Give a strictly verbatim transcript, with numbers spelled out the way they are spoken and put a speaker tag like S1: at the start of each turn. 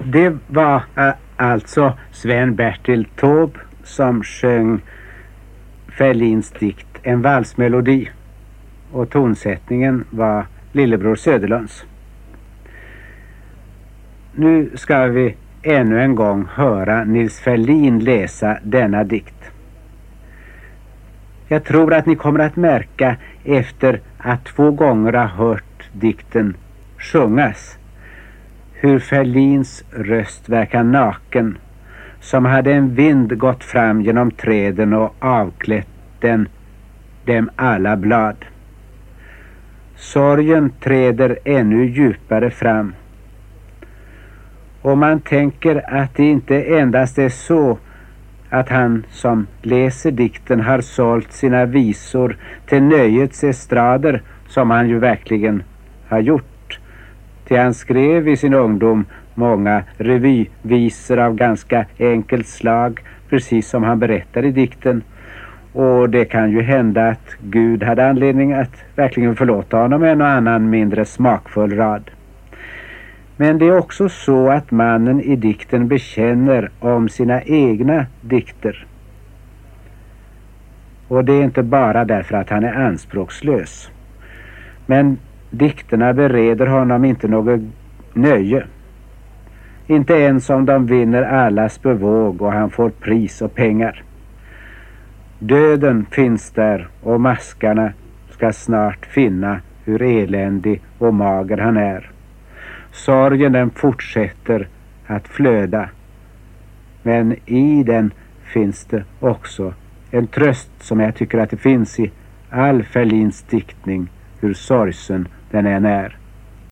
S1: Det var uh, alltså Sven-Bertil Taube som sjöng Ferlins dikt En valsmelodi, och tonsättningen var Lillebror Söderlunds. Nu ska vi ännu en gång höra Nils Ferlin läsa denna dikt. Jag tror att ni kommer att märka efter att två gånger ha hört dikten sjungas hur Ferlins röst verkar naken, som hade en vind gått fram genom träden och avklätt den, dem alla blad. Sorgen träder ännu djupare fram. Och man tänker att det inte endast är så att han som läser dikten har sålt sina visor till nöjets estrader, som han ju verkligen har gjort. Till han skrev i sin ungdom många revyvisor av ganska enkelt slag, precis som han berättar i dikten. Och det kan ju hända att Gud hade anledning att verkligen förlåta honom en och annan mindre smakfull rad. Men det är också så att mannen i dikten bekänner om sina egna dikter. Och det är inte bara därför att han är anspråkslös. Men dikterna bereder honom inte något nöje. Inte ens om de vinner allas bevåg och han får pris och pengar. Döden finns där, och maskarna ska snart finna hur eländig och mager han är. Sorgen den fortsätter att flöda, men i den finns det också en tröst som jag tycker att det finns i all Ferlins diktning, hur sorgsen den än är.